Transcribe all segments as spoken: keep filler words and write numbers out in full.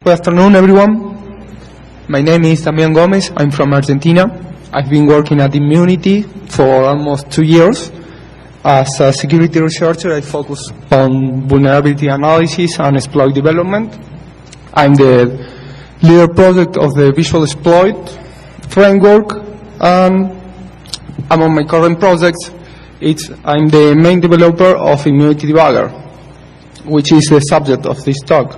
Good afternoon, everyone. My name is Damián Gómez. I'm from Argentina. I've been working at Immunity for almost two years. As a security researcher, I focus on vulnerability analysis and exploit development. I'm the leader project of the Visual Exploit framework, and among my current projects, it's, I'm the main developer of Immunity Debugger, which is the subject of this talk.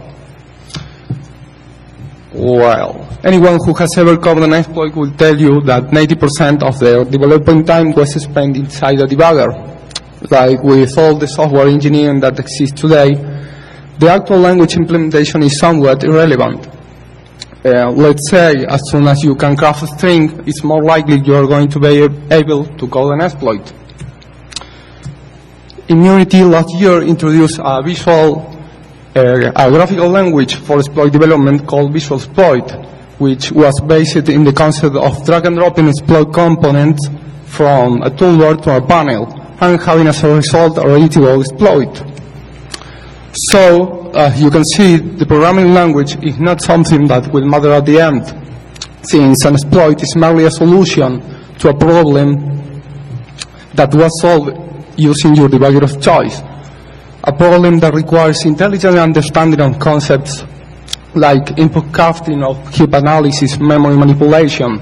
Well, anyone who has ever covered an exploit will tell you that ninety percent of their development time was spent inside a debugger. Like with all the software engineering that exists today, the actual language implementation is somewhat irrelevant. Uh, let's say as soon as you can craft a string, it's more likely you are going to be able to code an exploit. Immunity last year introduced a visual Uh, a graphical language for exploit development called Visual Exploit, which was based in the concept of drag and dropping exploit components from a toolbar to a panel and having as a result a readable exploit. So, uh, you can see the programming language is not something that will matter at the end, since an exploit is merely a solution to a problem that was solved using your debugger of choice. A problem that requires intelligent understanding of concepts like input crafting, of heap analysis, memory manipulation.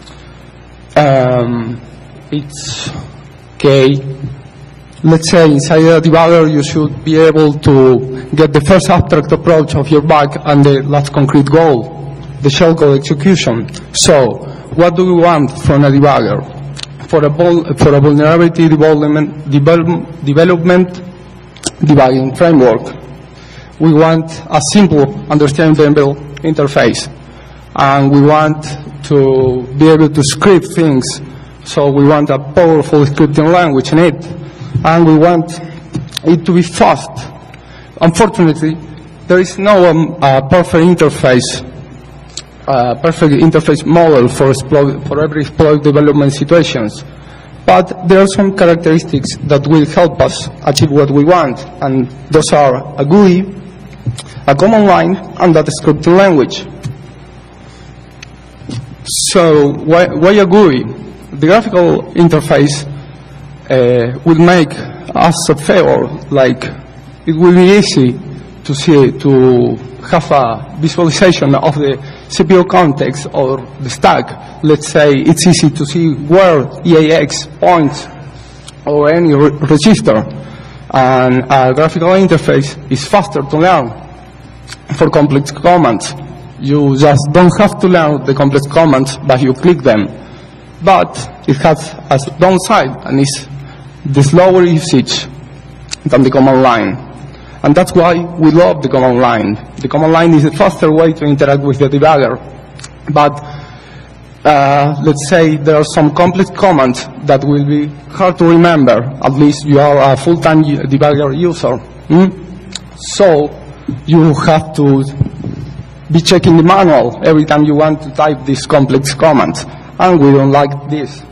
Um, it's okay. Let's say inside a debugger you should be able to get the first abstract approach of your bug and the last concrete goal, the shellcode execution. So, what do we want from a debugger? For a, for a vulnerability development, develop, development debugging framework, we want a simple, understandable interface, and we want to be able to script things, so we want a powerful scripting language in it, and we want it to be fast. Unfortunately, there is no um, uh, perfect interface, uh, perfect interface model for, exploit, for every exploit development situations. But there are some characteristics that will help us achieve what we want, and those are a G U I, a command line, and that scripting language. So, why, why a G U I? The graphical interface uh, will make us a favor, like it will be easy to see, to have a visualization of the C P U context or the stack. Let's say it's easy to see where E A X points or any re register, and a graphical interface is faster to learn. For complex commands, you just don't have to learn the complex commands, but you click them. But it has a downside, and it's the slower usage than the command line. And that's why we love the command line. The command line is a faster way to interact with the debugger. But uh, let's say there are some complex commands that will be hard to remember. At least you are a full-time debugger user. Hmm? So you have to be checking the manual every time you want to type these complex commands. And we don't like this.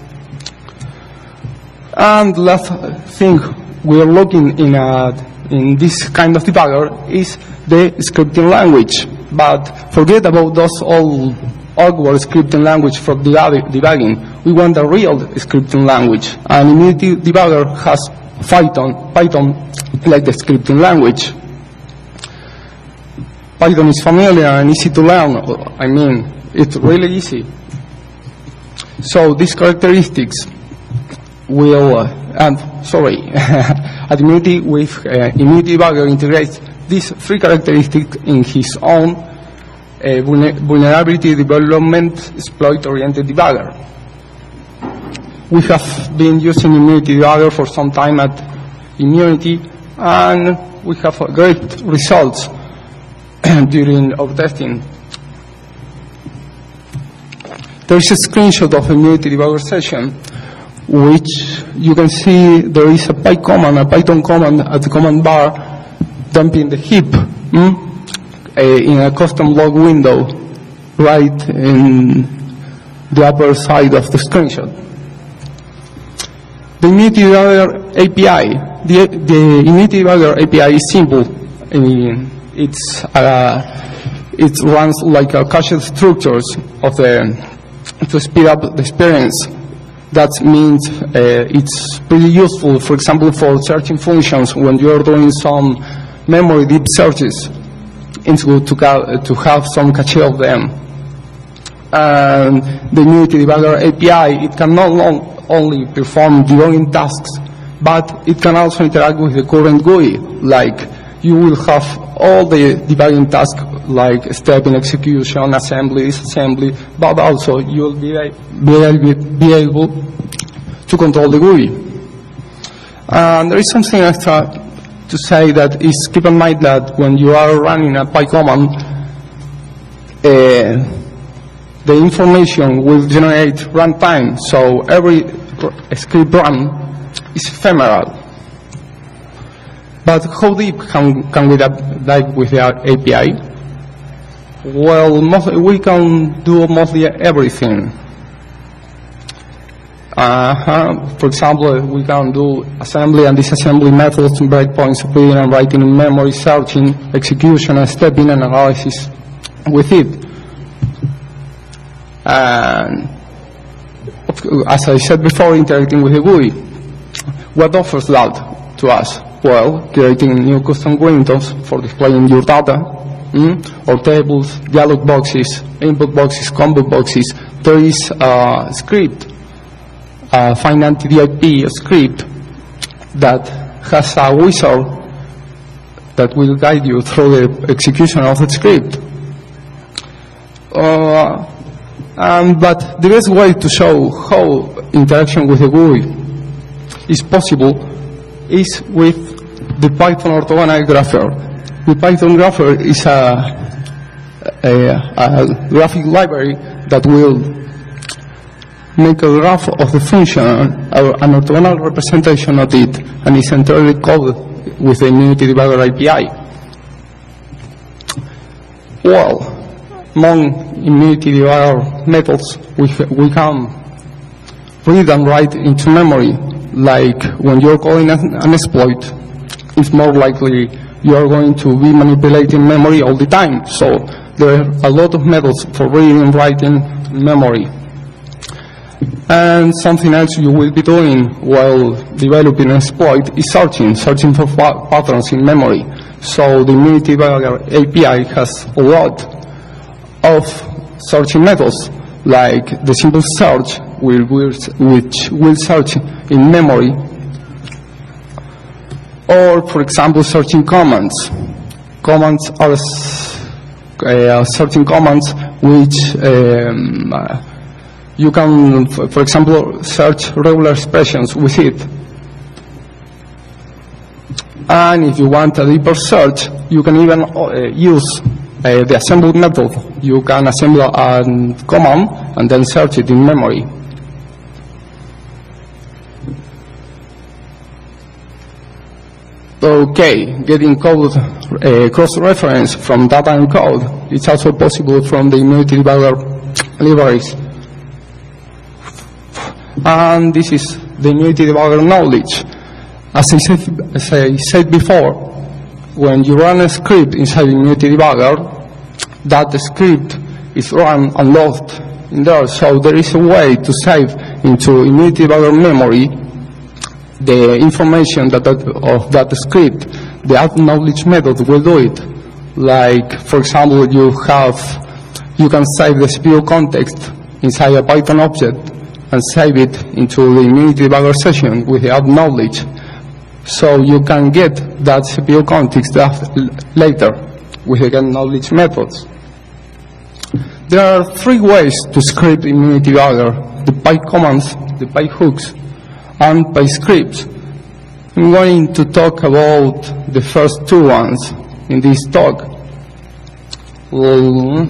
And the last thing we are looking in a in this kind of debugger is the scripting language. But forget about those old awkward scripting language for debugging. We want a real scripting language. And Immunity Debugger has Python, Python like the scripting language. Python is familiar and easy to learn. I mean, it's really easy. So these characteristics will, uh, and sorry, at Immunity, with uh, Immunity Debugger integrates these three characteristics in his own uh, vulnerability development exploit-oriented debugger. We have been using Immunity Debugger for some time at Immunity, and we have great results during our testing. There is a screenshot of Immunity Debugger session, which you can see there is a Py command, a Python command at the command bar, dumping the heap hmm, uh, in a custom log window right in the upper side of the screenshot. The Immunity Debugger A P I. The, the Immunity Debugger A P I is simple. I mean, it's uh, it runs like a cached structures of the, to speed up the experience. That means uh, it's pretty useful, for example, for searching functions when you're doing some memory deep searches. It's good to, to have some cache of them. And the Immunity Debugger A P I, it can not only perform debugging tasks, but it can also interact with the current G U I. Like, you will have all the debugging tasks, like step in execution, assembly, disassembly, but also you'll be, be, be able to control the G U I. And there is something extra to say, that is, keep in mind that when you are running a PyCommand, uh, the information will generate runtime, so every script run is ephemeral. But how deep can, can we dive with the A P I? Well, most, we can do mostly everything. Uh-huh. For example, we can do assembly and disassembly methods, breakpoints, reading and writing in memory, searching, execution, and stepping and analysis with it. And as I said before, interacting with the G U I. What offers that to us? Well, creating new custom windows for displaying your data, mm, or tables, dialog boxes, input boxes, combo boxes. There is a script, a find anti D I P script, that has a wizard that will guide you through the execution of the script. Uh, Um, but the best way to show how interaction with the G U I is possible is with the Python orthogonal grapher. The Python grapher is a, a, a graphic library that will make a graph of the function, an orthogonal representation of it, and is entirely coded with the Immunity Debugger A P I. Well, among Immunity Debugger methods, we, we can read and write into memory. Like when you're calling an, an exploit, it's more likely you are going to be manipulating memory all the time. So there are a lot of methods for reading and writing memory. And something else you will be doing while developing an exploit is searching, searching for patterns in memory. So the Immunity Debugger A P I has a lot of searching methods, like the simple search, which will search in memory, or, for example, searching commands. Commands are uh, searching commands which um, uh, you can, for example, search regular expressions with it. And if you want a deeper search, you can even uh, use uh, the assemble method. You can assemble a command and then search it in memory. Okay, getting code uh, cross-reference from data and code. It's also possible from the Immunity Debugger libraries. And this is the Immunity Debugger knowledge. As I said, as I said before, when you run a script inside Immunity Debugger, that script is run and logged in there. So there is a way to save into Immunity Debugger memory the information that, that of that script. The add knowledge method will do it. Like, for example, you have, you can save the C P U context inside a Python object and save it into the Immunity Debugger session with the add knowledge. So you can get that C P U context later with the get knowledge methods. There are three ways to script Immunity Debugger: the PyCommands, the PyHooks, and PyScripts. I'm going to talk about the first two ones in this talk. Well,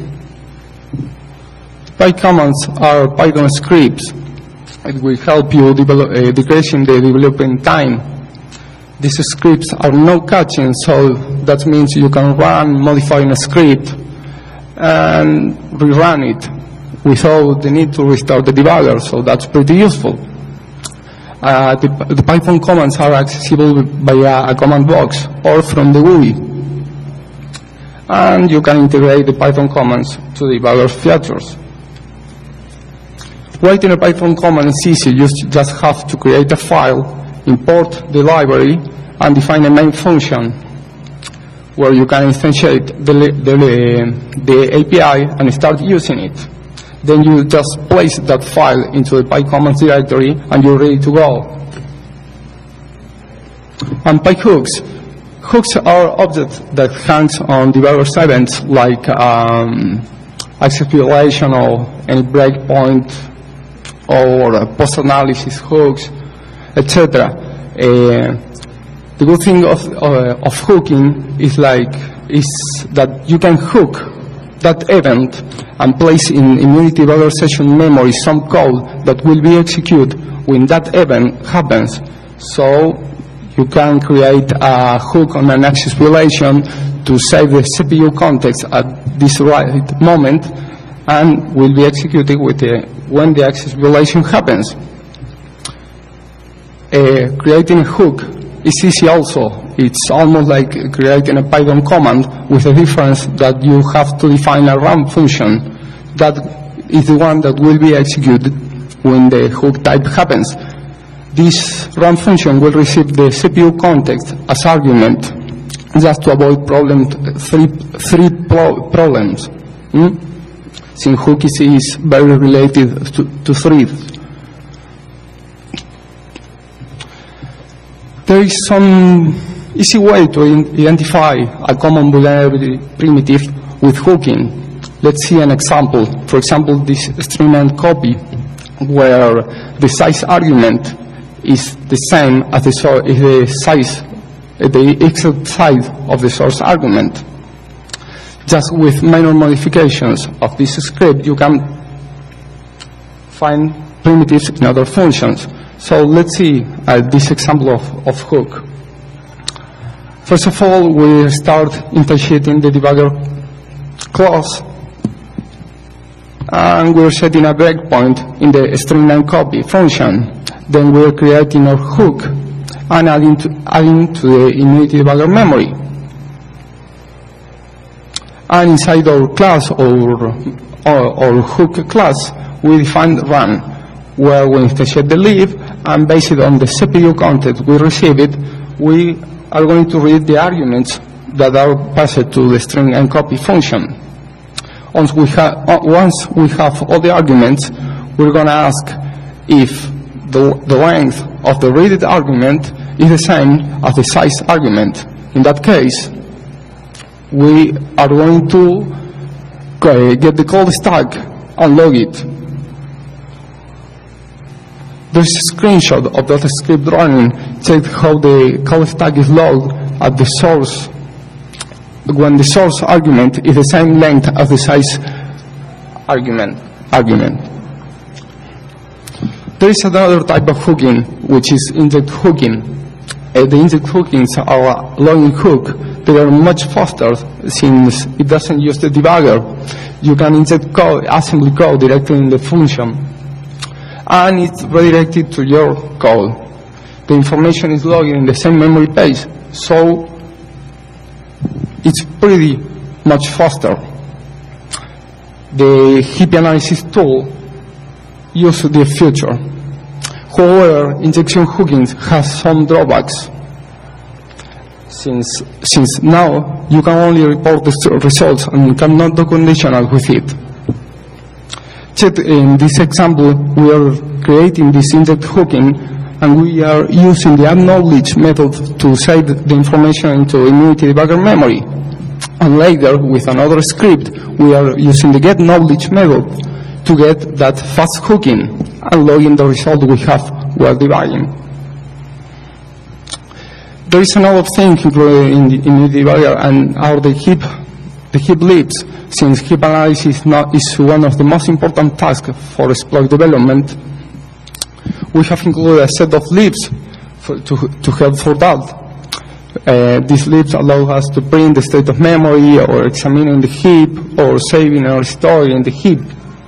PyCommands are Python scripts. It will help you develop, uh, decreasing the development time. These scripts are no caching, so that means you can run modifying a script and rerun it without the need to restart the debugger, so that's pretty useful. Uh, the, the Python commands are accessible via a command box or from the G U and you can integrate the Python commands to the debugger features. Writing a Python command is easy. You just have to create a file, import the library, and define a main function where you can instantiate the, the, the A P I and start using it. Then you just place that file into the PyCommands directory and you're ready to go. And PyHooks. Hooks are objects that hangs on developers' events like um, access violation or any breakpoint or uh, post-analysis hooks, et cetera. Uh, the good thing of, uh, of hooking is like is that you can hook that event and place in Immunity Debugger session memory some code that will be executed when that event happens. So you can create a hook on an access violation to save the C P U context at this right moment and will be executed with the, when the access violation happens. Uh, creating a hook is easy also. It's almost like creating a Python command with a difference that you have to define a run function that is the one that will be executed when the hook type happens. This run function will receive the C P U context as argument just to avoid problem three, three pro problems. Hmm? Since hook is, is very related to, to threads. There is some easy way to identify a common vulnerability primitive with hooking. Let's see an example. For example, this string and copy, where the size argument is the same as the, so is the size, the exact size of the source argument. Just with minor modifications of this script, you can find primitives in other functions. So let's see uh, this example of, of hook. First of all, we start instantiating the debugger class, and we're setting a breakpoint in the string and copy function. Then we're creating our hook and adding to, adding to the Immunity Debugger memory. And inside our class or, or, or hook class, we define run, where we instantiate the lib, and based on the C P U content we receive it, we are going to read the arguments that are passed to the string and copy function. Once we, ha once we have all the arguments, we're going to ask if the, the length of the read argument is the same as the size argument. In that case, we are going to uh, get the call stack and log it. There's a screenshot of that script running. Check how the call stack is logged at the source when the source argument is the same length as the size argument. argument. There is another type of hooking, which is inject hooking. Uh, the inject hookings are a logging hook. They are much faster since it doesn't use the debugger. You can inject code, assembly code directly in the function, and it's redirected to your code. The information is logged in the same memory page, so it's pretty much faster. The heap analysis tool uses the feature. However, injection hooking has some drawbacks. Since, since now you can only report the results and cannot do conditional with it. In this example, we are creating this inject hooking, and we are using the acknowledge method to save the information into Immunity Debugger memory. And later, with another script, we are using the get knowledge method to get that fast hooking and logging the result we have while debugging. There is another thing included in the Immunity Debugger, and are the heap, the heap libs. Since heap analysis not, is one of the most important tasks for exploit development, we have included a set of libs for, to, to help for that. Uh, these libs allow us to print the state of memory, or examining the heap, or saving or storing the heap.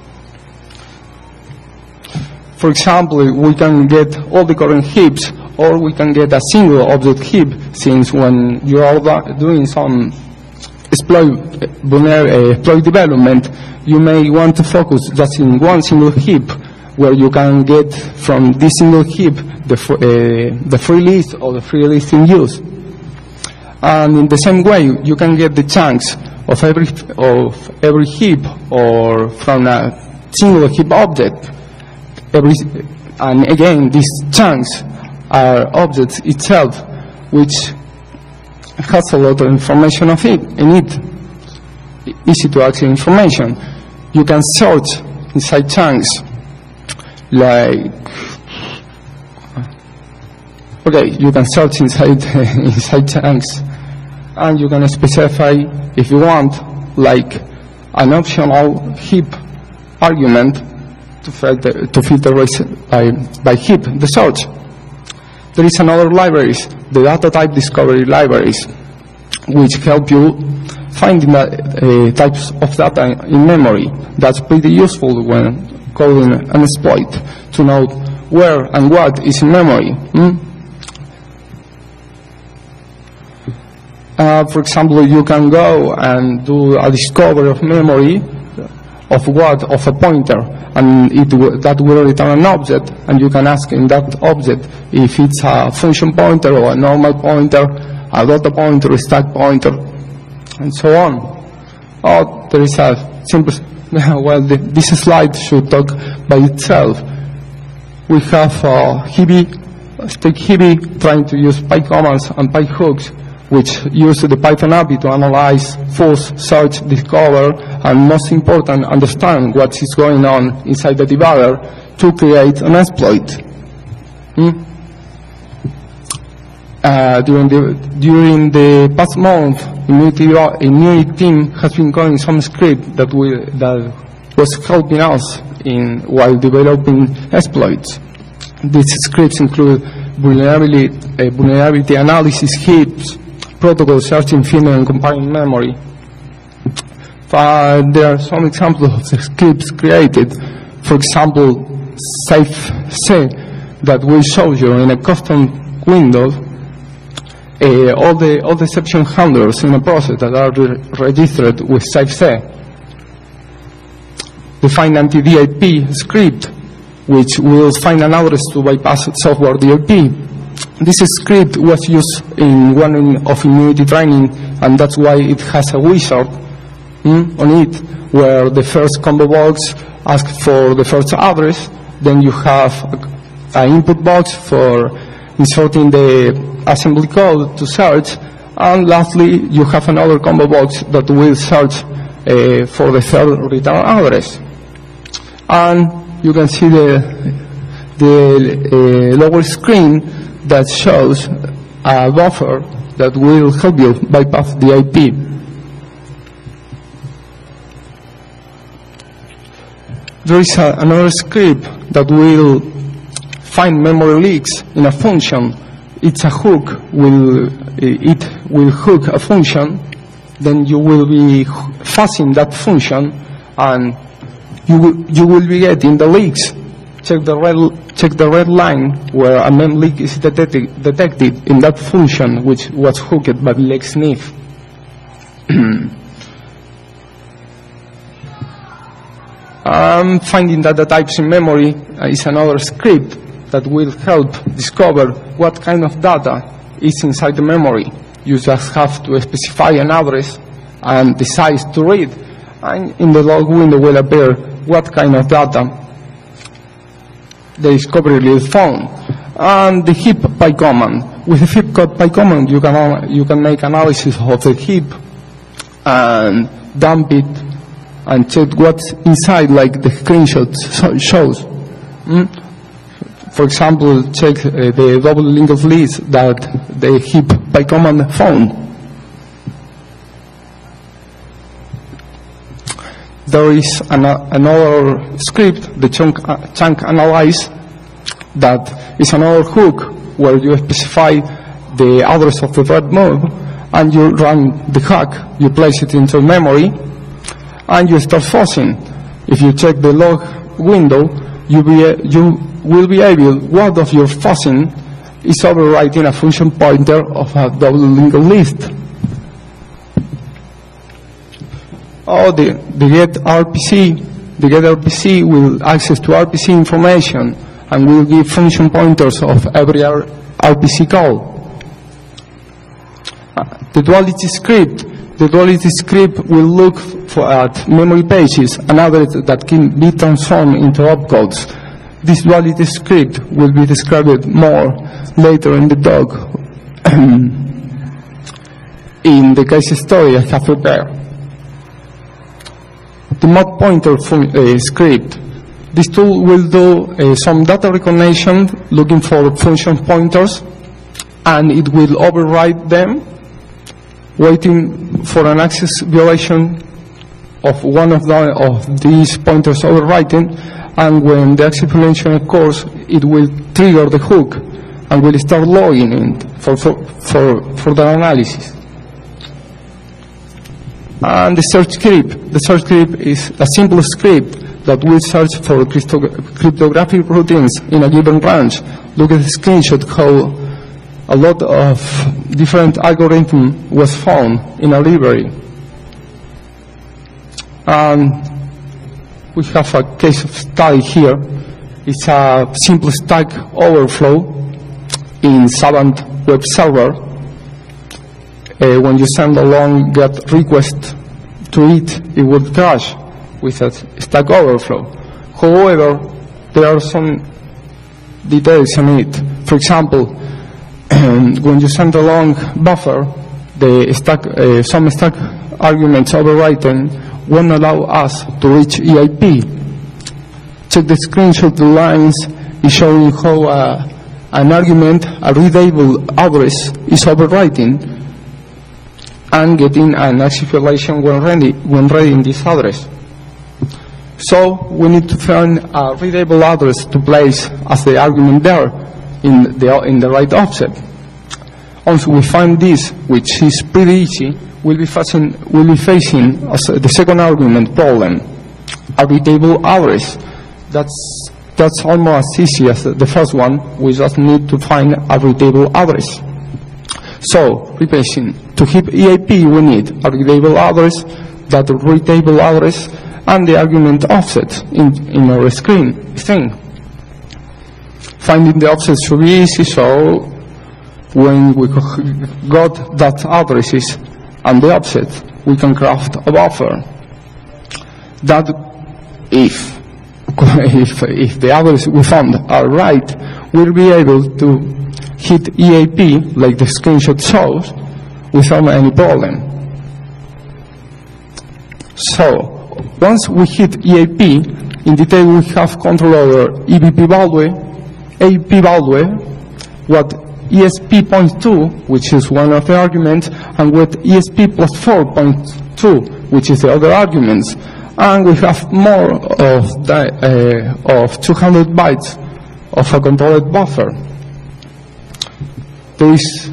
For example, we can get all the current heaps, or we can get a single object heap, since when you are doing some exploit, vulner, uh, exploit development, you may want to focus just in one single heap, where you can get from this single heap the, uh, the free list or the free list in use. And in the same way, you can get the chunks of every of every heap or from a single heap object. Every, and again, these chunks are objects itself, which has a lot of information of it in it. Easy to access information. You can search inside chunks, like okay, you can search inside inside chunks, and you can specify if you want, like an optional heap argument to filter to filter by by heap the search. There is another libraries, the data type discovery libraries, which help you finding uh, types of data in memory. That's pretty useful when coding an exploit, to know where and what is in memory. Hmm? Uh, for example, you can go and do a discovery of memory of what, of a pointer, and it that will return an object, and you can ask in that object if it's a function pointer or a normal pointer, a data pointer, a stack pointer, and so on. Or there is a simple, well, the, this slide should talk by itself. We have uh, Hibby, take Hibby trying to use PyCommands and PyHooks, which use the Python A P I to analyze, force, search, discover, and most important, understand what is going on inside the debugger to create an exploit. Hmm? Uh, during the during the past month, Immunity, Immunity team has been coding some script that we that was helping us in while developing exploits. These scripts include vulnerability, uh, vulnerability analysis heaps, protocol searching, filtering, and comparing memory. Uh, there are some examples of the scripts created. For example, SafeC that we show you in a custom window. Uh, all the all the exception handlers in a process that are re registered with SafeC. The find anti-D I P script, which will find an address to bypass software D I P. This script was used in one of Immunity training, and that's why it has a wizard mm, on it, where the first combo box asks for the first address, then you have an input box for inserting the assembly code to search, and lastly you have another combo box that will search uh, for the third return address. And you can see the, the uh, lower screen that shows a buffer that will help you bypass the I P. There is a, another script that will find memory leaks in a function. It's a hook, will, it will hook a function, then you will be fuzzing that function, and you will, you will be getting the leaks. Check the red, check the red line where a mem leak is detected, detected in that function which was hooked by LegSniff. um, finding data types in memory uh, is another script that will help discover what kind of data is inside the memory. You just have to specify an address and the size to read, and in the log window will appear what kind of data the discovery is found. And the heap PyCommand. With the heap PyCommand, you can you can make analysis of the heap and dump it and check what's inside, like the screenshot shows. Mm? For example, check uh, the double linked list that the heap PyCommand found. There is an, another script, the chunk, uh, chunk analyze, that is another hook where you specify the address of the thread move, and you run the hack. You place it into memory, and you start fuzzing. If you check the log window, you be you will be able, what of your fuzzing is overwriting a function pointer of a double linked list. or the, the get R P C. The get R P C will access to R P C information and will give function pointers of every R P C call. Uh, the duality script. The duality script will look for at memory pages and others that can be transformed into opcodes. This duality script will be described more later in the doc in the case study I have prepared. The mod pointer uh, script. This tool will do uh, some data recognition looking for function pointers, and it will override them, waiting for an access violation of one of, the, of these pointers overwriting, and when the access violation occurs, it will trigger the hook and will start logging in for, for, for, for the analysis. And the search script. The search script is a simple script that will search for crypto cryptographic routines in a given branch. Look at the screenshot how a lot of different algorithm was found in a library. And we have a case of study here. It's a simple stack overflow in Savant web server. Uh, when you send a long GET request to it, it would crash with a stack overflow. However, there are some details in it. For example, when you send a long buffer, the stack, uh, some stack arguments overwritten won't allow us to reach E I P. Check the screenshot. The lines is showing how uh, an argument, a readable address, is overwriting and getting an access violation when, ready, when reading this address. So we need to find a readable address to place as the argument there in the, in the right offset. Once we find this, which is pretty easy, we'll be facing, we'll be facing as the second argument problem, a readable address. That's, that's almost as easy as the first one. We just need to find a readable address. So, replacing, to hit E I P, we need a readable address, that readable address, and the argument offset in, in our screen thing. Finding the offset should be easy, so when we got that addresses and the offset, we can craft a buffer that if, if, if the address we found are right, we'll be able to hit E A P, like the screenshot shows, without any problem. So, once we hit E A P, in detail we have control over E V P value, A P value, what E S P point two, which is one of the arguments, and what E S P plus four point two, which is the other arguments. And we have more of, the, uh, of two hundred bytes of a controlled buffer. There is,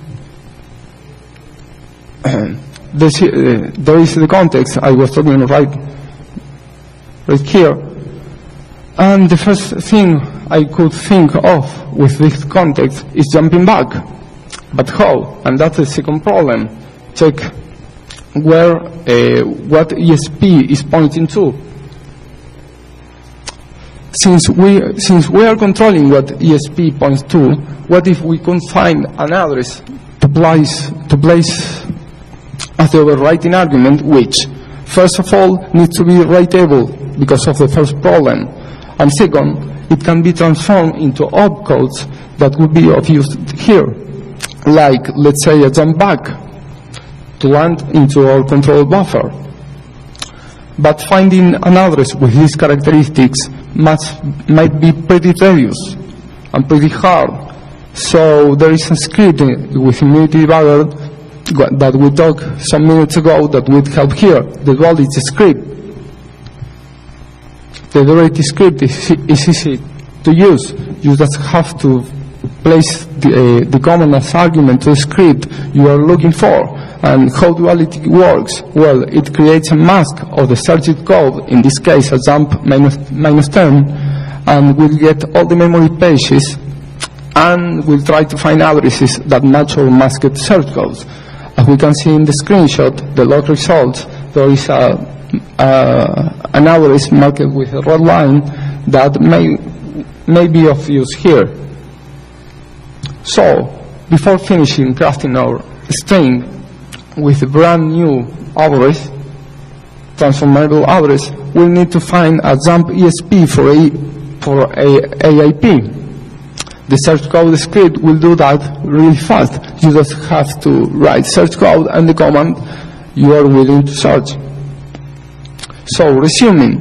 uh, this, uh, there is the context I was talking right, right here. And the first thing I could think of with this context is jumping back. But how? And that's the second problem. Check where, uh, what E S P is pointing to. Since we, since we are controlling what E S P points to, what if we could find an address to place, to place as the overwriting argument, which, first of all, needs to be writable because of the first problem, and second, it can be transformed into opcodes that would be of use here, like, let's say, a jump back to land into our control buffer. But finding an address with these characteristics must, might be pretty tedious and pretty hard. So there is a script with Immunity Bagger that we talked some minutes ago that would help here, the duality script. The duality script is, is easy to use. You just have to place the, uh, the command as argument to the script you are looking for. And how duality works? Well, it creates a mask of the searched code, in this case a jump minus, minus ten, and we'll get all the memory pages, and we'll try to find addresses that match our masked search codes. As we can see in the screenshot, the log results there is a, uh, an address marked with a red line that may, may be of use here. So, before finishing crafting our string with a brand new address, transformable address, we'll need to find a jump E S P for a, for a A I P. The search code script will do that really fast. You just have to write search code and the command you are willing to search. So, resuming,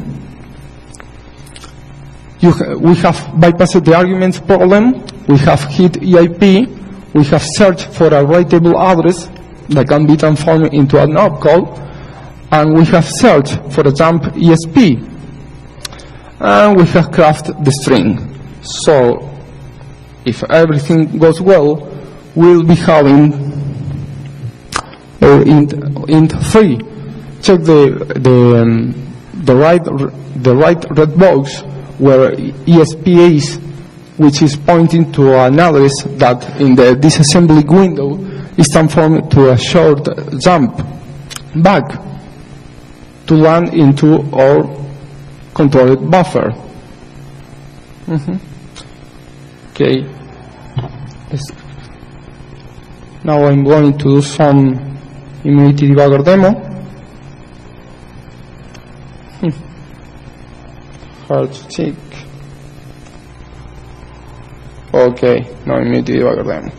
you ha we have bypassed the arguments problem, we have hit E I P, we have searched for a writable address that can be transformed into an opcode, and we have searched for a jump E S P, and we have crafted the string. So, if everything goes well, we'll be having uh, int, int three. Check the the um, the right the right red box where E S P is, which is pointing to an address that in the disassembly window is transformed to a short jump back to land into our controlled buffer. Mm-hmm. Okay. Yes. Now I'm going to do some Immunity Debugger demo. Hmm. Hard to check. Okay, now Immunity Debugger demo.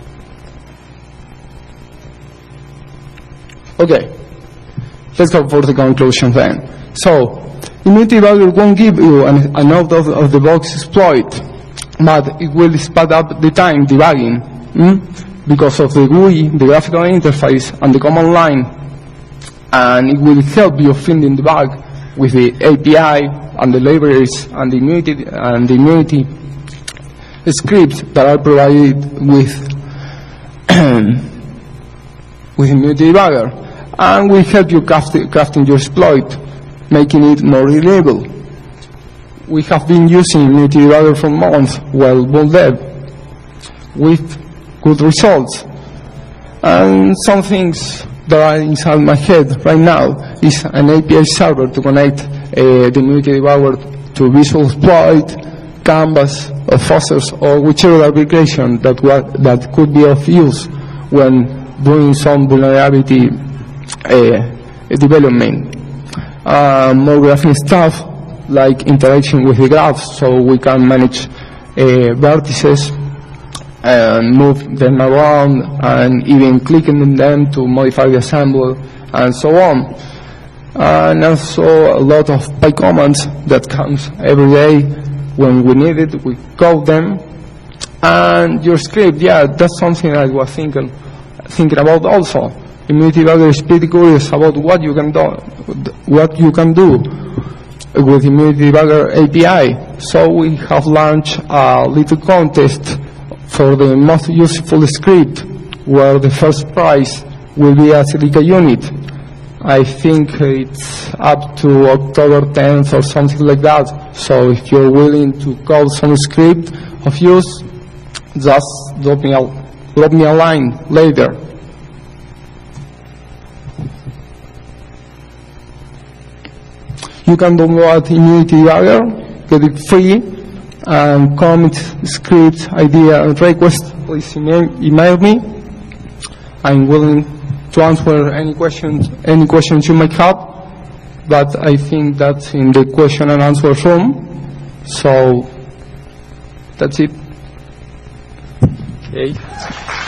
Okay, let's go for the conclusion then. So, Immunity Debugger won't give you an, an out-of-the-box exploit, but it will speed up the time debugging mm? because of the G U I, the graphical interface, and the command line, and it will help you finding the bug with the A P I and the libraries and the immunity and the immunity scripts that are provided with with Immunity Debugger, and will help you craft, crafting your exploit, making it more reliable. We have been using Immunity Debugger for months while Vault Dev with good results. And some things that are inside my head right now is an A P I server to connect uh, the Immunity Debugger to Visual Exploit, Canvas, or Fossers, or whichever application that, that could be of use when doing some vulnerability uh, development. Uh, more graphing stuff, like interaction with the graph, so we can manage uh, vertices and move them around, and even clicking on them to modify the assembly, and so on. And also a lot of Py commands that comes every day. When we need it, we code them. And your script, yeah, that's something I was thinking thinking about also. Immunity Debugger is pretty curious about what you can do, what you can do with Immunity Debugger A P I. So we have launched a little contest for the most useful script, where the first prize will be a Silica unit. I think it's up to October tenth or something like that. So if you're willing to code some script of use, just drop me a, drop me a line later. You can download Immunity Debugger, get it free, and comment, script, idea, and request, please email, email me. I'm willing to answer any questions, any questions you might have, but I think that's in the question and answer room. So that's it. Okay.